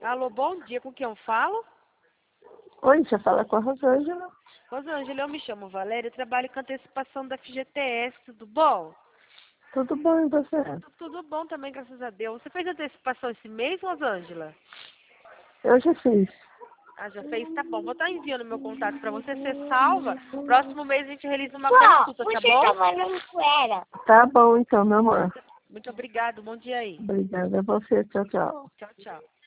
Alô, bom dia. Com quem eu falo? Oi, você fala com a Rosângela? Rosângela, eu me chamo Valéria, eu trabalho com antecipação da FGTS, tudo bom? Tudo bom e você? Tudo bom também, graças a Deus. Você fez antecipação esse mês, Rosângela? Eu já fiz. Ah, já fez? Tá bom. Vou estar enviando meu contato pra você ser salva. Próximo mês a gente realiza uma consulta, tá bom? Tá falando com ela. Tá bom então, meu amor. Muito obrigado. Bom dia aí. Obrigada a você. Tchau, tchau. Tchau, tchau.